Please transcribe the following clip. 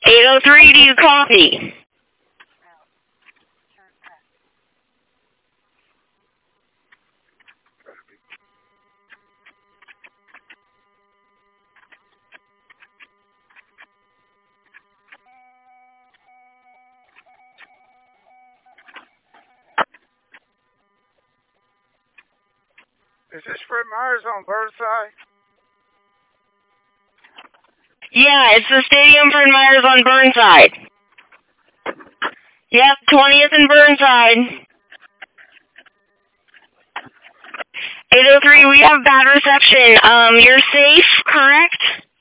803, do you copy? Is this Fred Meyers on Burnside? Yeah, it's the Stadium Fred Meyers on Burnside. Yep, 20th and Burnside. 803, we have bad reception. You're safe, correct?